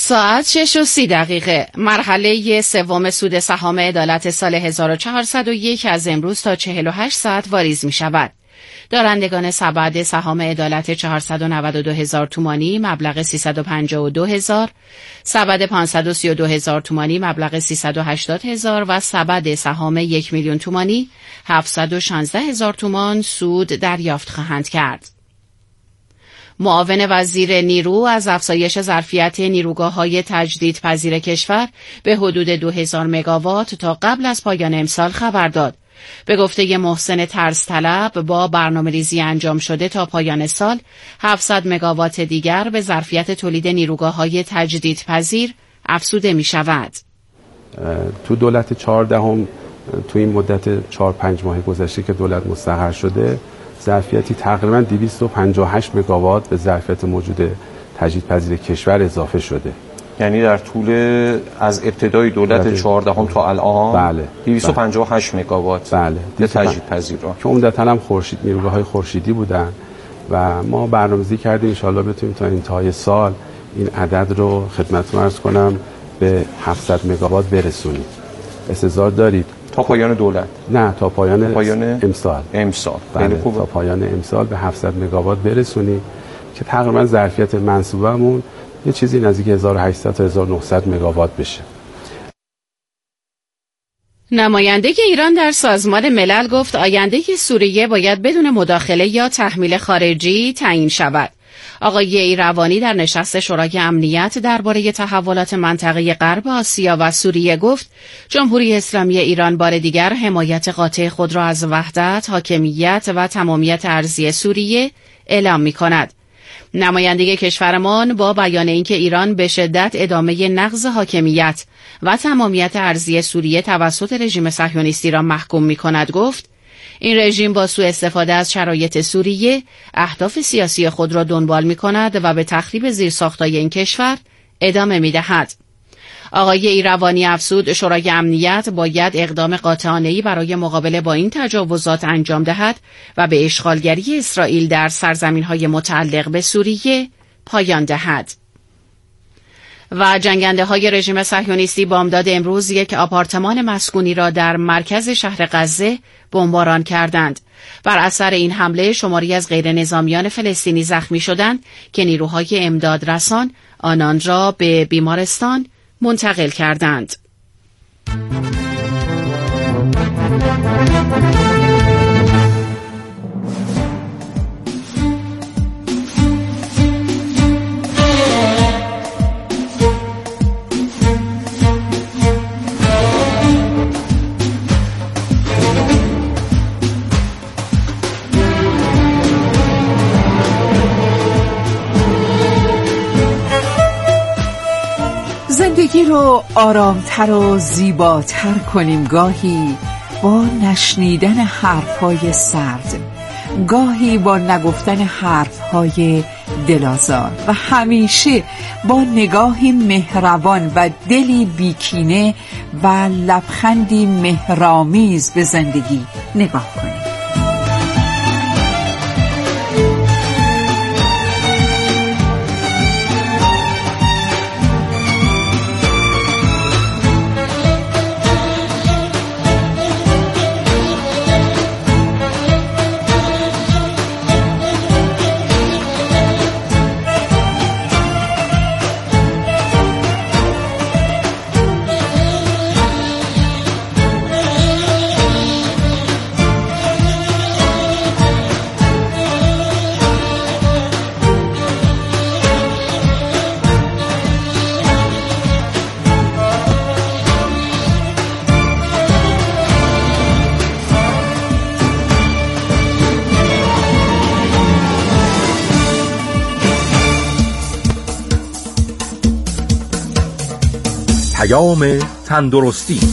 ساعت 6:30 مرحله سوم سود سهام عدالت سال 1401 از امروز تا 48 ساعت واریز می شود. دارندگان سبد سهام عدالت 492,000 تومانی مبلغ 352,000، سبد 532,000 تومانی مبلغ 380,000 و سبد سهام 1,000,000 تومانی 716,000 تومان سود دریافت خواهند کرد. معاون وزیر نیرو از افزایش ظرفیت نیروگاه‌های تجدیدپذیر کشور به حدود 2000 مگاوات تا قبل از پایان امسال خبر داد. به گفته محسن طرزطلب با برنامه‌ریزی انجام شده تا پایان سال 700 مگاوات دیگر به ظرفیت تولید نیروگاه‌های تجدیدپذیر افزوده می‌شود. تو دولت 14 تو این مدت 4-5 ماه گذشته که دولت مستقر شده ظرفیتی تقریباً 258 مگاوات به ظرفیت موجود تجدیدپذیر کشور اضافه شده. یعنی در طول از ابتدای دولت 14 تا الان بله 258 مگاوات بله تجدیدپذیر را که عمدتاً هم خورشید نیروگاه‌های خورشیدی بودن و ما برنامه‌ریزی کردیم ان شاءالله بتونیم تا انتهای سال این عدد رو خدمتتون عرض کنم به 700 مگاوات برسونیم. انتظار دارید تا پایان دولت؟ نه، تا پایان امسال. بله، تا پایان امسال به 700 مگاوات برسونیم که تقریبا ظرفیت منصوبمون یه چیزی نزدیک 1800 تا 1900 مگاوات بشه. نماینده ایران در سازمان ملل گفت آینده سوریه باید بدون مداخله یا تحمیل خارجی تعیین شود. آقای ایروانی در نشست شورای امنیت درباره تحولات منطقه غرب آسیا و سوریه گفت جمهوری اسلامی ایران بار دیگر حمایت قاطع خود را از وحدت، حاکمیت و تمامیت ارضی سوریه اعلام می‌کند. نماینده کشورمان با بیان اینکه ایران به شدت ادامه نقض حاکمیت و تمامیت ارضی سوریه توسط رژیم صهیونیستی را محکوم می‌کند گفت این رژیم با سوء استفاده از شرایط سوریه اهداف سیاسی خود را دنبال می‌کند و به تخریب زیرساخت‌های این کشور ادامه می‌دهد. آقای ایروانی افزود شورای امنیت باید اقدام قاطعانه‌ای برای مقابله با این تجاوزات انجام دهد و به اشغالگری اسرائیل در سرزمین‌های متعلق به سوریه پایان دهد. و جنگنده‌های رژیم صهیونیستی بامداد امروز یک آپارتمان مسکونی را در مرکز شهر غزه بمباران کردند. بر اثر این حمله شماری از غیر نظامیان فلسطینی زخمی شدند که نیروهای امداد رسان آنان را به بیمارستان منتقل کردند. زندگی رو آرامتر و زیباتر کنیم، گاهی با نشنیدن حرفهای سرد، گاهی با نگفتن حرفهای دلازار و همیشه با نگاهی مهربان و دلی بیکینه و لبخندی مهرآمیز به زندگی نگاه کنیم. تندرستی.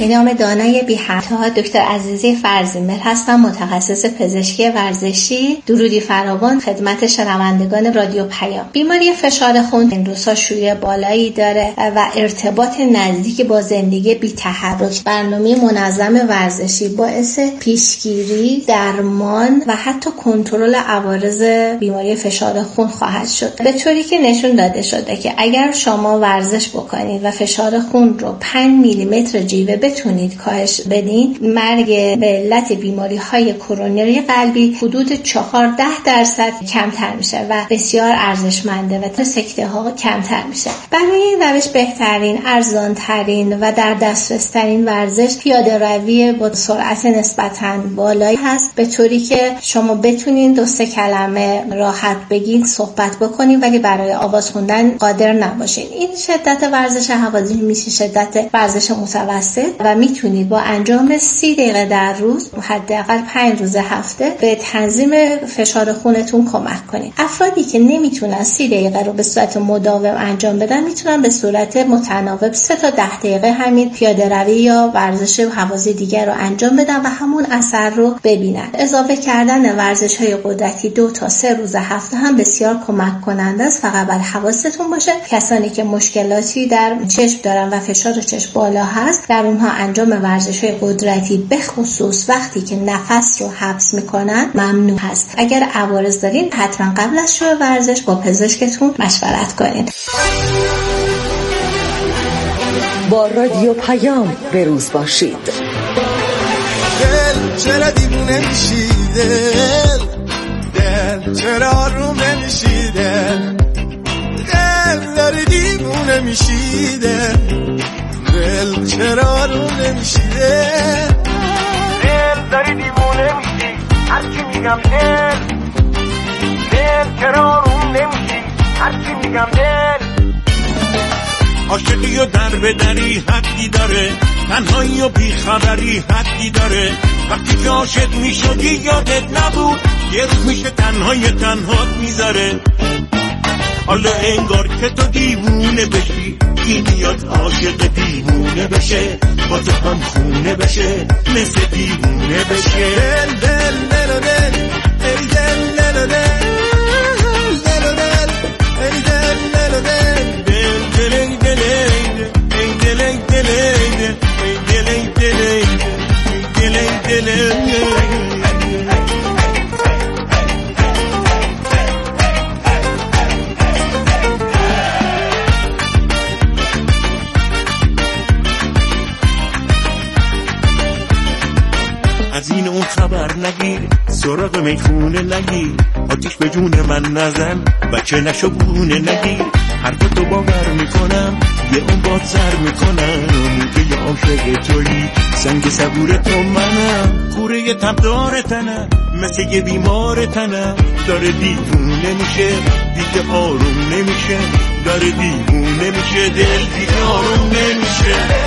به نام دانای بی همتا دکتر عزیزی فرزیمهر هستم، متخصص پزشکی ورزشی. درودی فراوان خدمت شنوندگان رادیو پیام. بیماری فشار خون این روزها شیوع بالایی داره و ارتباط نزدیکی با زندگی بی تحرک. برنامه منظم ورزشی باعث پیشگیری، درمان و حتی کنترل عوارض بیماری فشار خون خواهد شد، به طوری که نشون داده شده که اگر شما ورزش بکنید و فشار خون رو 5 میلیمتر جیوه بتونید کاهش بدین، مرگ به علت بیماری‌های کرونری قلبی حدود 14% کمتر میشه و بسیار ارزشمنده و سکته ها کمتر میشه. برای این روش بهترین، ارزانترین و در دسترسترین ورزش پیاده روی با سرعت نسبتاً بالایی هست، به طوری که شما بتونین 2-3 کلمه راحت بگین، صحبت بکنین، ولی برای آواز خوندن قادر نباشین. این شدت ورزش هوازی میشه شدت ورزش متوسط و میتونید با انجام 30 دقیقه در روز، حداقل 5 روز هفته، به تنظیم فشار خونتون کمک کنید. افرادی که نمیتونن 30 دقیقه رو به صورت مداوم انجام بدن، میتونن به صورت متناوب 3 تا 10 دقیقه همین پیاده روی یا ورزش هوازی دیگر رو انجام بدن و همون اثر رو ببینن. اضافه کردن ورزش‌های قدرتی 2 تا 3 روز هفته هم بسیار کمک کننده است. فقط باید حواستون باشه کسانی که مشکلاتی در چشم دارن و فشار چشم بالا هست، در اونها انجام ورزش‌های قدرتی به خصوص وقتی که نفس رو حبس میکنن ممنوع هست. اگر عوارض دارین حتما قبل از شروع ورزش با پزشکتون مشورت کنین. با رادیو پیام به روز باشید. دل چرا دیوونه میشی؟ دل چرا آروم نمیشی؟ دل داری دیوونه میشی؟ دل چرا آروم نمیشی؟ دل داری دیوونه میشی، هرچی میگم دل چرا آروم نمیشی، هرچی میگم دل. عاشقی و در به دری حدی داره، تنهایی و بیخبری حدی داره. وقتی که عاشق میشدی یادت نبود، یه روز میشه تنهات میذاره. حالا انگار که تو دیوونه بشی، این بیاد عاشق دیوونه بشه، با تو هم خونه بشه، مثل دیوونه بشه. دل دل دل دل ای دل دل دل دل دل ای دل دل دل دل ای دل ای دل ای دل ای دل ای دل ای از این اون خبر نگیر، سراغ میخونه نگیر، آتیش به جون من نزن، بچه نشو بونه نگیر. حرف تو باور میکنم، یه اون باد سر میکنم، که یه عاشق تویی، سنگ صبور تو منم. کوره تبدار تنم، مثل یه بیمار تنم، داره دیوونه میشه، دیگه آروم نمیشه، داره دیوونه میشه، دل دیگه آروم نمیشه.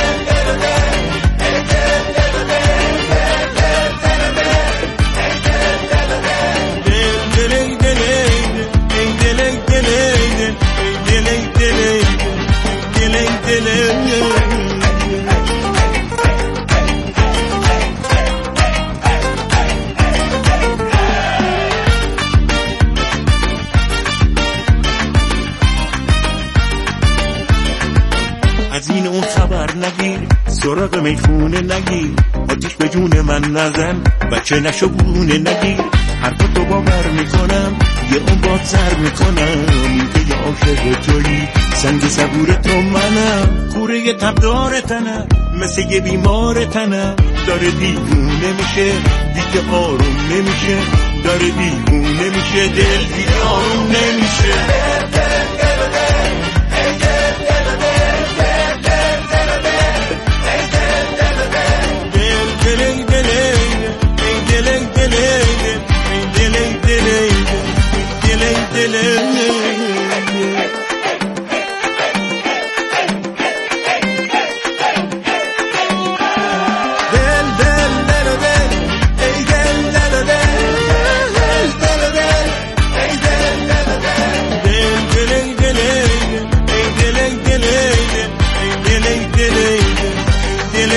از این اون خبر نگیر، سراغ میخونه نگیر، آتیش به جون من نزن، بچه نشو بونه نگیر. حرف تو باور میکنم، یه اون باد سر میکنم، که یه عاشق تویی، سنگ صبور تو منم. کوره تبدار تنم، مثل یه بیمار تنم، داره دیوونه میشه، دیگه آروم نمیشه، داره دیوونه میشه، دل دیگه آروم نمیشه.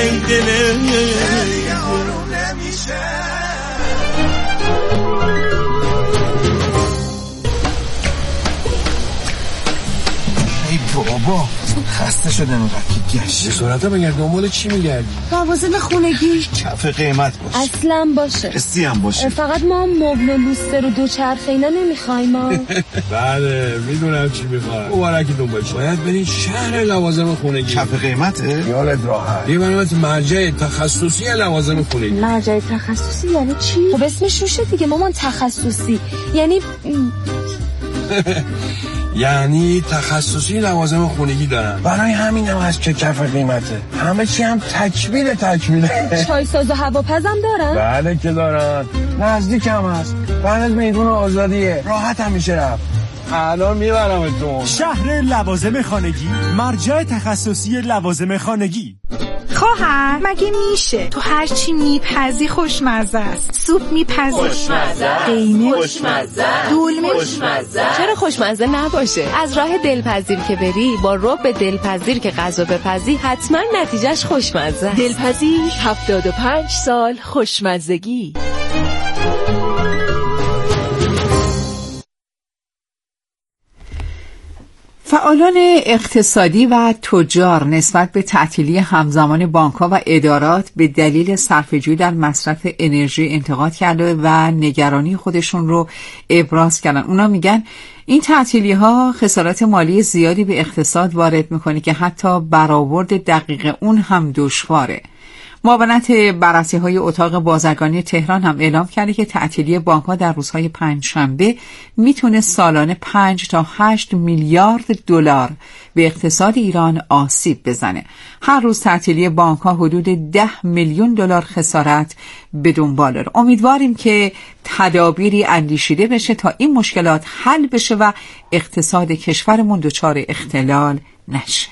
دل آروم نمیشه. ای بابا خسته شده اینقدر که گشت. به سرعت بگرد دنبال چی میگردی؟ لوازم خونگی. کف قیمت باشه. اصلا باشه. قسطی هم باشه. فقط ما مبل و لوستر و دوچرخه اینا نمیخوایم ما. بله میدونم چی میخوای. مبارکی دنبال چی. باید برین شهر لوازم خونگی. کف قیمته؟ یالت راحت. یه برنامه مرجع تخصصی لوازم خونگی. مرجع تخصصی یعنی چی؟ خب اسمش روشه دیگه مامان، تخصصی. یعنی تخصصی لوازم خونگی دارن. برای همین هم هست که کف قیمته. همه چی هم تکمیله. چای ساز و هواپزم دارن؟ بله که دارن. نزدیک هم هست. بعد از میدون آزادیه. راحت هم میشه رفت. الان میبرمتون. شهر لوازم خانگی، مرجع تخصصی لوازم خانگی. خواهر مگه میشه تو هر چی میپزی خوشمزه است؟ سوپ میپزی خوشمزه، قیمه خوشمزه، دولمه خوشمزه. چرا خوشمزه نباشه؟ از راه دلپذیر که بری با رب دلپذیر که غذا بپزی حتما نتیجهش خوشمزه است. دلپذیر 75 سال خوشمزگی. فعالان اقتصادی و تجار نسبت به تعطیلی همزمان بانک‌ها و ادارات به دلیل صرفه‌جویی در مصرف انرژی انتقاد کرده و نگرانی خودشون رو ابراز کردن. اونا میگن این تعطیلی‌ها خسارات مالی زیادی به اقتصاد وارد میکنه که حتی برآورد دقیق اون هم دشواره. معاونت بررسی‌های اتاق بازرگانی تهران هم اعلام کرده که تعطیلی بانک‌ها در روزهای پنجشنبه میتونه سالانه 5 تا 8 میلیارد دلار به اقتصاد ایران آسیب بزنه. هر روز تعطیلی بانک‌ها حدود 10 میلیون دلار خسارت به دنبال داره. امیدواریم که تدابیری اندیشیده بشه تا این مشکلات حل بشه و اقتصاد کشورمون دچار اختلال نشه.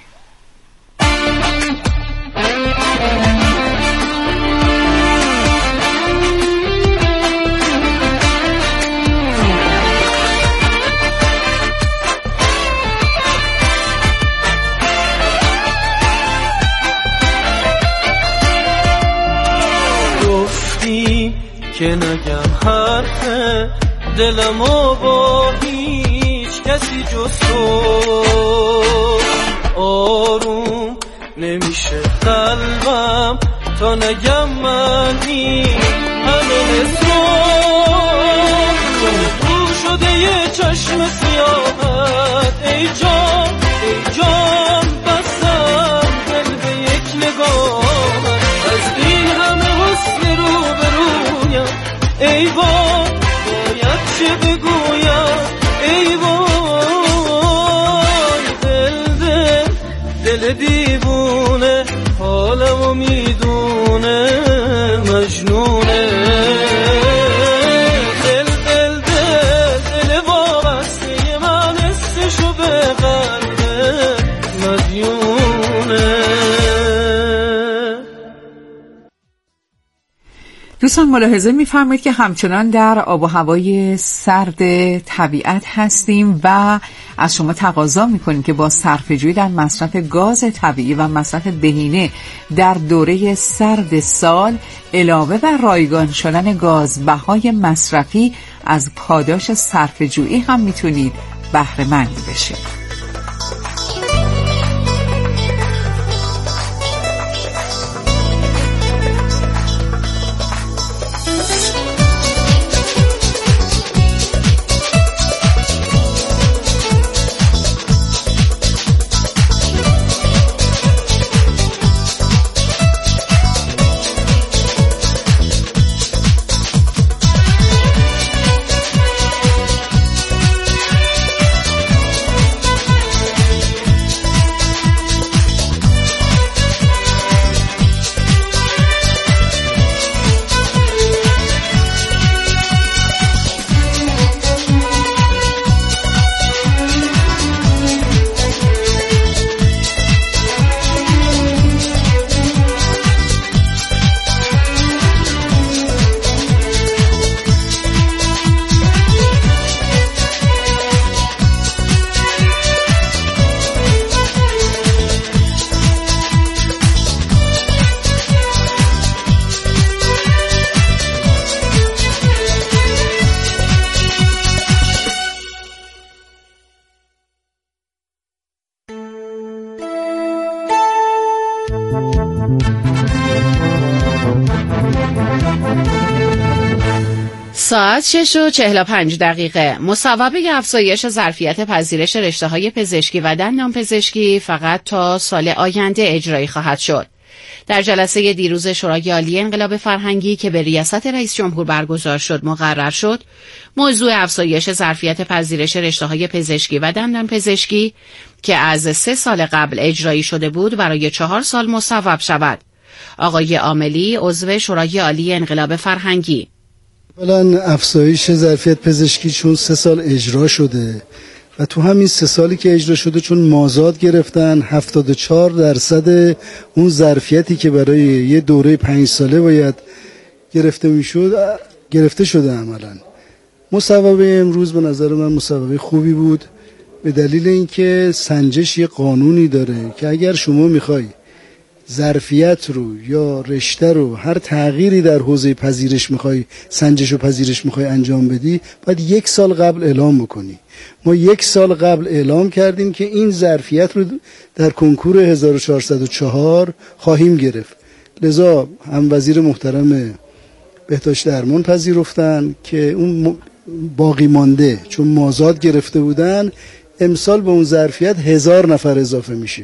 که نگم حرف دلمو با هیچ کسی جز تو آروم نمیشه قلبم تا نگم من این همه نسون رو شده یه چشم سیاحت ای جان بستم دل به یک نگاه از این همه حسن رو ای وای باید چه بگویم ای وای دل دیوونه حالمو میدونه مجنونه دل وابسته من حسشو به قلبه مدیونه. دوستان ملاحظه می‌فرمایید که همچنان در آب و هوای سرد طبیعت هستیم و از شما تقاضا می‌کنیم که با صرفه‌جویی در مصرف گاز طبیعی و مصرف بهینه در دوره سرد سال علاوه بر رایگان شدن گازبهای مصرفی از پاداش صرفه‌جویی هم میتونید بهره مند بشید. ساعت 6:45 مصوبه افزایش ظرفیت پذیرش رشته‌های پزشکی و دندانپزشکی فقط تا سال آینده اجرایی خواهد شد. در جلسه دیروز شورای عالی انقلاب فرهنگی که به ریاست رئیس جمهور برگزار شد مقرر شد، موضوع افزایش ظرفیت پذیرش رشته‌های پزشکی و دندانپزشکی که از 3 سال قبل اجرایی شده بود برای 4 سال مصوب شود. آقای عاملی، عضو شورای عالی انقلاب فرهنگی: اولا افزایش ظرفیت پزشکی چون 3 سال اجرا شده و تو همین 3 سالی که اجرا شده چون مازاد گرفتن 74% اون ظرفیتی که برای یه دوره 5 ساله باید گرفته شده عملاً. مصوبه امروز به نظر من مصوبه خوبی بود به دلیل اینکه سنجش یه قانونی داره که اگر شما میخوای ظرفیت رو یا رشته رو هر تغییری در حوزه پذیرش میخوای سنجش و پذیرش میخوای انجام بدی باید 1 سال قبل اعلام بکنی. ما 1 سال قبل اعلام کردیم که این ظرفیت رو در کنکور 1404 خواهیم گرفت. لذا هم وزیر محترم بهداشت درمان پذیرفتن که اون باقی مانده چون مازاد گرفته بودن امسال به اون ظرفیت 1000 نفر اضافه میشه.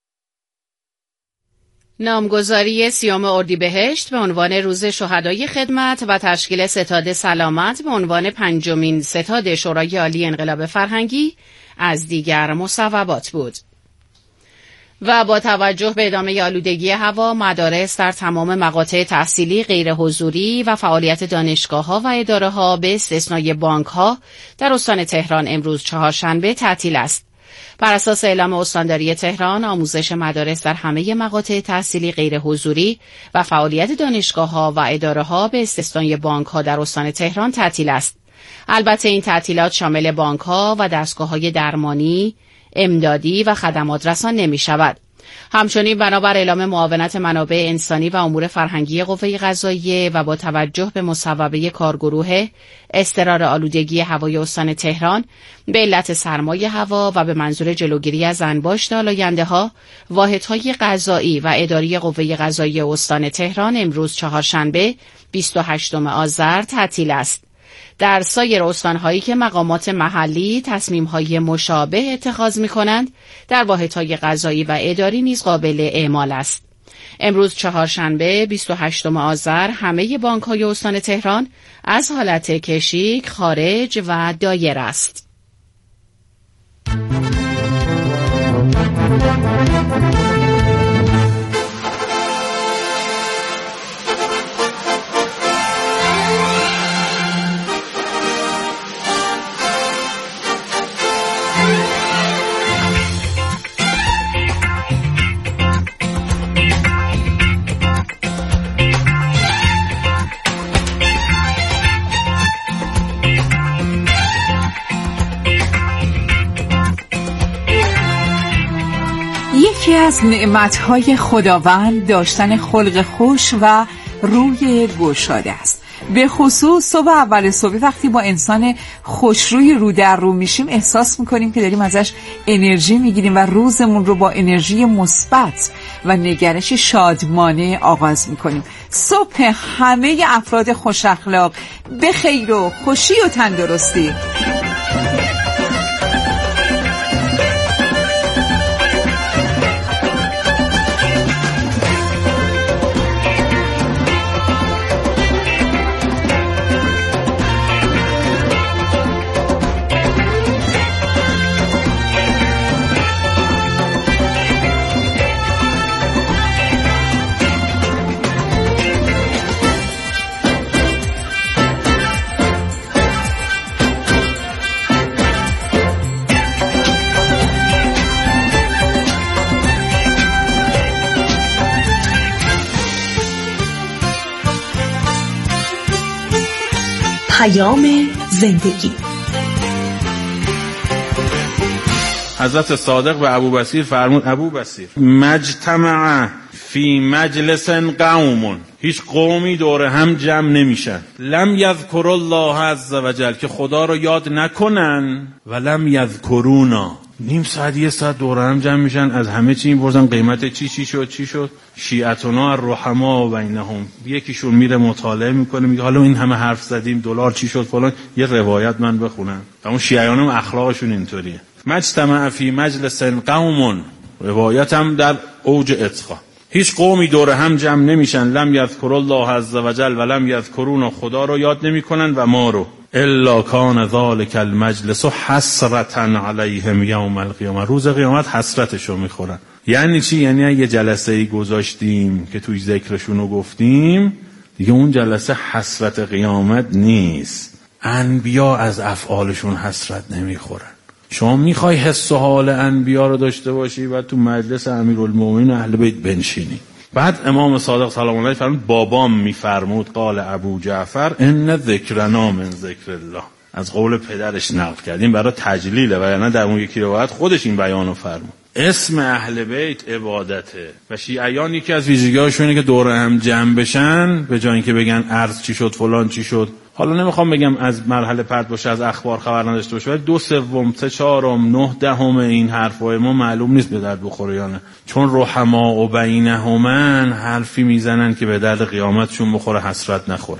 نامگذاری 30 اردیبهشت به عنوان روز شهدای خدمت و تشکیل ستاد سلامت به عنوان 5مین ستاد شورای عالی انقلاب فرهنگی از دیگر مصوبات بود. و با توجه به ادامه آلودگی هوا، مدارس در تمام مقاطع تحصیلی غیر حضوری و فعالیت دانشگاه‌ها و اداره‌ها به استثنای بانک‌ها در استان تهران امروز چهارشنبه تعطیل است. بر اساس اعلام استانداری تهران، آموزش مدارس در همه مقاطع تحصیلی غیر حضوری و فعالیت دانشگاه‌ها و اداره‌ها به استثنای بانک‌ها در استان تهران تعطیل است. البته این تعطیلات شامل بانک‌ها و دستگاه‌های درمانی، امدادی و خدمات رسان نمی‌شود. همچنین بنابر اعلام معاونت منابع انسانی و امور فرهنگی قوه قضاییه و با توجه به مصوبه کارگروه اضطرار آلودگی هوای استان تهران به علت سرمای هوا و به منظور جلوگیری از انباشت آلاینده‌ها، واحدهای قضایی و اداری قوه قضاییه استان تهران امروز چهارشنبه 28 آذر تعطیل است. در سایر استان‌هایی که مقامات محلی تصمیم‌های مشابه اتخاذ می‌کنند، در واحدهای قضایی و اداری نیز قابل اعمال است. امروز چهارشنبه 28 آذر همه بانک‌های استان تهران از حالت کشیک خارج و دایر است. یکی از نعمت‌های خداوند داشتن خلق خوش و روی گشاده است. به خصوص صبح اول صبح وقتی با انسان خوشروی رو در رو میشیم احساس میکنیم که داریم ازش انرژی میگیریم و روزمون رو با انرژی مثبت و نگرش شادمانه آغاز میکنیم. صبح همه افراد خوش اخلاق به خیر و خوشی و تندرستی. زندگی. حضرت صادق به ابوبصیر فرمود: ابوبصیر، مجتمع فی مجلس قوم، هیچ قومی دور هم جمع نمیشن، لم یذکر الله عز وجل، که خدا رو یاد نکنن، و لم یذکرونا، نیم ساعت یک ساعت دور هم جمع میشن، از همه چی میپرسن قیمت چی شد. شیعتنا الرحما و بینهم، یکیشون میره مطالعه میکنه میگه حالا این همه حرف زدیم دلار چی شد فلان، یه روایت من بخونم. اما شیعیان هم اخلاقشون اینطوریه. مجتمع فی مجلس قوم، روایت هم در اوج اتقا. هیچ قومی دور هم جمع نمیشن لم یذکر الله عز وجل و لم یذکرون، خدا رو یاد نمیکنن و ما رو، الا کان ذلک المجلس حسرة علیهم یوم القیامه، روز قیامت حسرتشو میخورن. یعنی چی؟ یعنی یه جلسه‌ای گذاشتیم که توی ذکرشون رو گفتیم، دیگه اون جلسه حسرت قیامت نیست. انبیا از افعالشون حسرت نمیخورن. شما میخوای حس و حال انبیا رو داشته باشی و تو مجلس امیرالمومنین اهل بیت بنشینی. بعد امام صادق سلام الله علیه فرمود، بابام میفرمود قال ابو جعفر ان ذکرنا من ذکر الله، از قول پدرش نقل کردیم برای تجلیله، و یعنی در اون یکی روایت خودش این بیانو فرمود. اسم اهل بیت عبادته و شیعیان یکی از ویژگی‌هاشونه که دور هم جمع بشن، به جای اینکه بگن عرض چی شد فلان چی شد، حالا نمیخوام بگم از مرحله پرت باشه، از اخبار خبر نداشته باشه، ولی 2/3 3/4 9/10 این حرفای ما معلوم نیست به درد بخوره یا نه، چون رحما و بینهما حرفی میزنن که به درد قیامتشون بخوره، حسرت نخوره.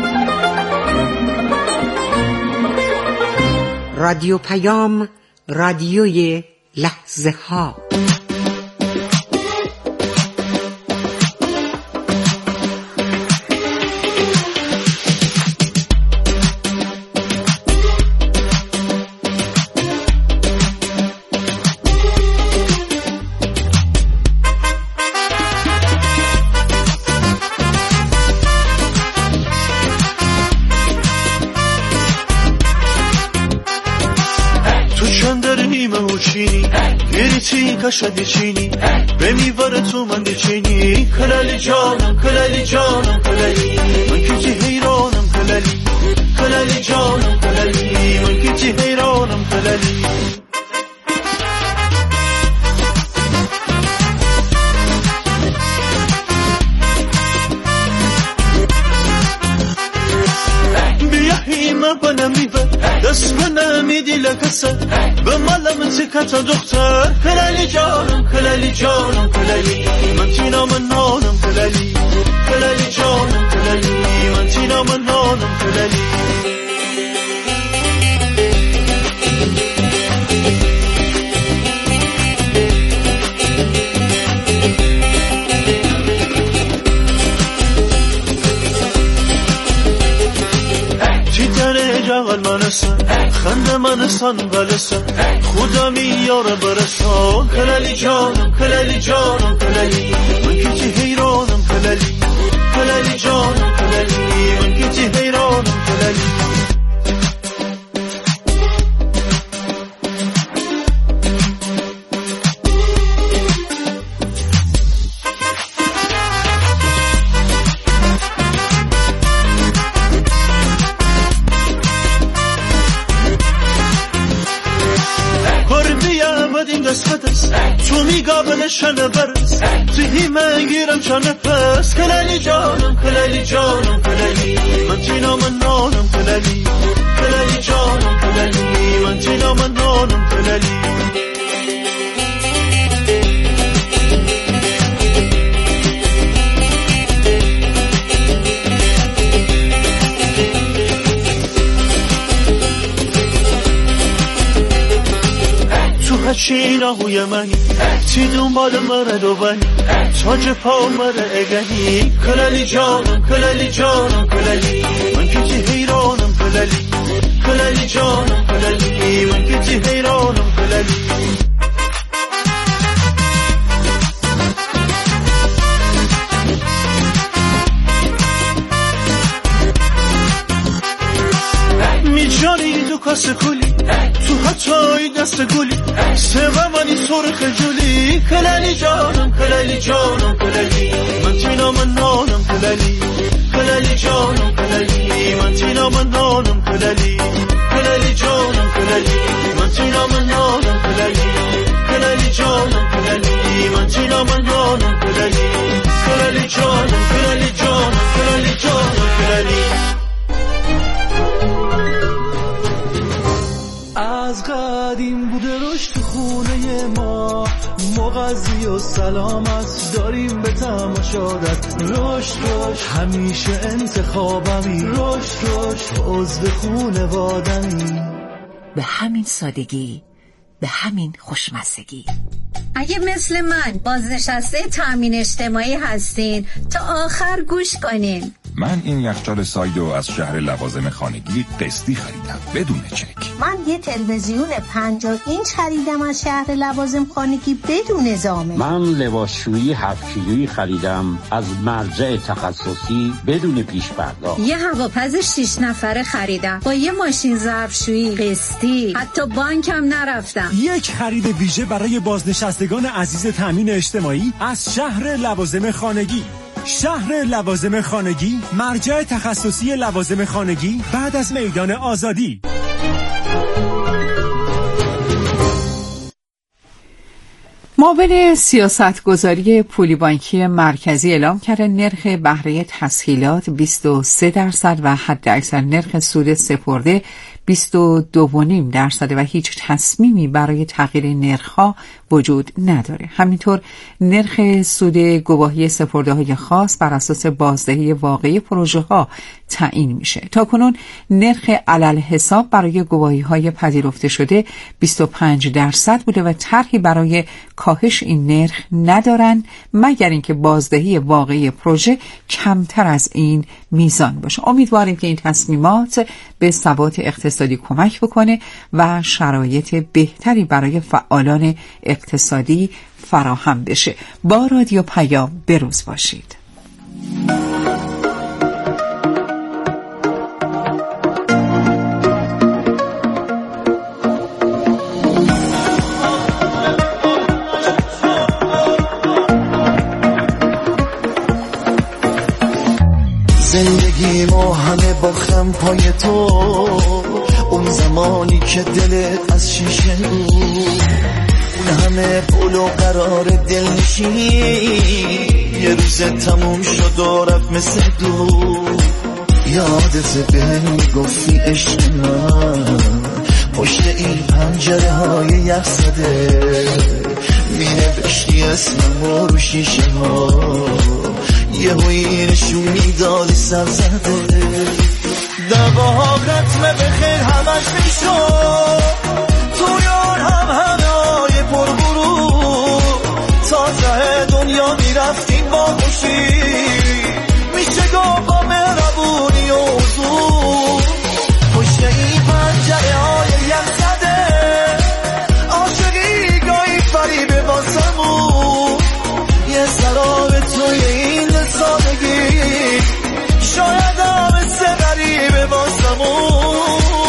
رادیو پیام، رادیوی لحظه ها. شدی چینی به میوار تو من چینی، کلالی جانم کلالی جانم کلالی، من که چی حیرانم کلالی، کلالی جانم کلالی، من که چی حیرانم کلالی. بیاهیم بنم میبر دست بنم میدی لکسه به مالم سکت دختر، کلالی جانم کلالی جانم کلالی، من تینا من نانم کلالی، کلالی جانم کلالی، من تینا من نانم کلالی. جغل منسن خند منسن بلسن خدا میاره برسان، کلالی جانم کلالی جانم کلالی، من که چی حیرانم کلالی، کلالی جانم کلالی، من که چی حیرانم کلالی. تو میگابل شنه برس توی من گیرم چانه پس، کلالی جانم کلالی جانم کلالی، من تینا من نانم کلالی، کلالی جانم کلالی، من تینا من نانم کلالی. چی نهوی منی تی دنبال مرد و بنی تاج پا مره اگهی، کلالی جانم کلالی جانم کلالی، من که چی حیرانم کلالی، کلالی جانم کلالی، من که چی حیرانم کلالی. میجانی دو کاسه کلی تو حتای دست گلی، سوه منی سرخ جولی، کلالی جانم کلالی جانم کلالی، من تینا من نانم کلالی، کلالی جانم کلالی، من تینا من نانم کلالی، کلالی جانم کلالی، من تینا من نانم کلالی، کلالی جانم کلالی، من تینا من نانم کلالی، کلالی جانم کلالی جانم کلالی جانم کلالی. از قدیم بوده رشد خون عزی و سلامت داریم به تماشادت. روش همیشه انتخابمی، روش عضو خونوادمی. به همین سادگی، به همین خوشمزگی. اگه مثل من بازنشسته تامین اجتماعی هستین تا آخر گوش کنین. من این یخچال سایدو از شهر لوازم خانگی قسطی خریدم بدون چک. من یه تلویزیون 50 اینچ خریدم از شهر لوازم خانگی بدون ضامن. من لباسشویی 7 کیلویی خریدم از مرجع تخصصی بدون پیش پرداخت. یه هواپز 6 نفره خریدم با یه ماشین ظرفشویی قسطی، حتی بانکم نرفتم. یک خرید ویژه برای بازنشستگان عزیز تامین اجتماعی از شهر لوازم خانگی. شهر لوازم خانگی، مرجع تخصصی لوازم خانگی بعد از میدان آزادی. معاون سیاستگذاری پولی بانکی مرکزی اعلام کرده نرخ بهره تسهیلات 23% و حداکثر نرخ سود سپرده 22.5% و هیچ تصمیمی برای تغییر نرخ‌ها وجود نداره. همینطور نرخ سود گواهی سپرده‌های خاص بر اساس بازدهی واقعی پروژه‌ها تعیین میشه. تاکنون نرخ علل حساب برای گواهی‌های پذیرفته شده 25% بوده و طرحی برای کاهش این نرخ ندارن مگر اینکه بازدهی واقعی پروژه کمتر از این میزان باشه. امیدواریم که این تصمیمات به ثبات اقتصادی کمک بکنه و شرایط بهتری برای فعالان اقتصادی فراهم بشه. با رادیو پیام بروز باشید. زندگی ما همه باختم پای تو، اون زمانی که دلت از شیشه بود، اون همه پول و قرار دلنشینی یه روز تموم شد و رفت مثل دود. یادت بهم میگفتی عشق من پشت این پنجره های یخ زده، مینوشتی اسمم رو شیشه ها، یه هایی نشون میدادی سر زده. دواها ختمه به خیر همش میشد، تویان هم های پرگروه، تا ته دنیا میرفتیم با خوشی، میشه گفت با مهربونی و حضور. پشت این پنجره های یخ زده، عاشقی گاهی فریبه واسمون، یه سراب توی این سادگی، شاید هم مثل غریبه واسمون.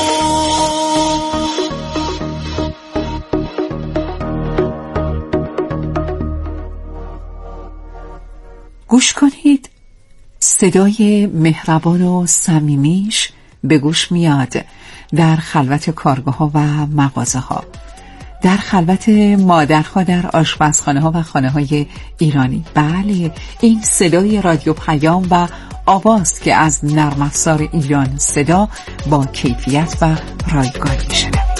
گوش کنید، صدای مهربان و صمیمیش به گوش میاد در خلوت کارگاه‌ها و مغازه‌ها، در خلوت مادرها در آشپزخانه‌ها و خانه‌های ایرانی. بله، این صدای رادیو پیام و آواز که از نرم افزار ایران صدا با کیفیت و رایگان میشنوید.